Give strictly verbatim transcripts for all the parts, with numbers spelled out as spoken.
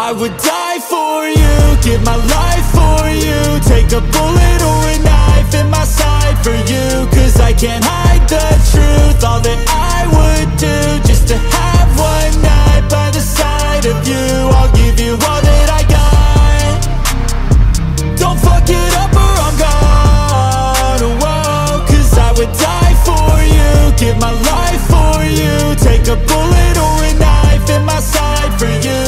I would die for you, give my life for you. Take a bullet or a knife in my side for you. Cause I can't hide the truth, all that I would do just to have one night by the side of you. I'll give you all that I got. Don't fuck it up or I'm gone, oh, whoa. Cause I would die for you, give my life for you. Take a bullet or a knife in my side for you.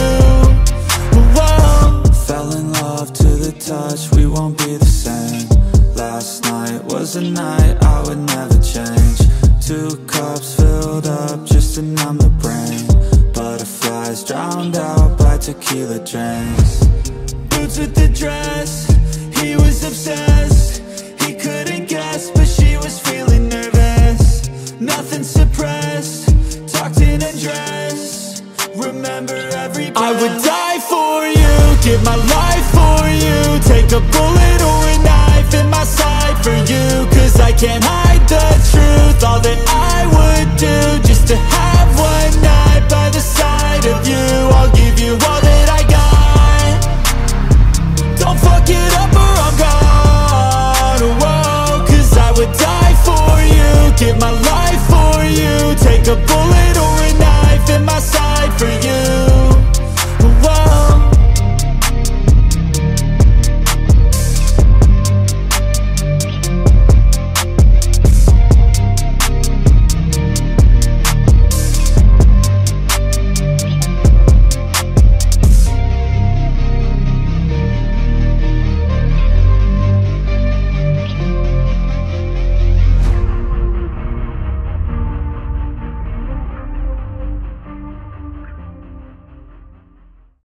Fell in love to the touch, we won't be the same. Last night was a night I would never change. Two cups filled up just to numb the brain. Butterflies drowned out by tequila drains. Boots with the dress, he was obsessed. He couldn't guess, but she was feeling nervous. Nothing suppressed, tucked in a dress. Remember every breath. I would die for you, give my life for you. Take a bullet or a knife in my side for you. Cause I can't hide the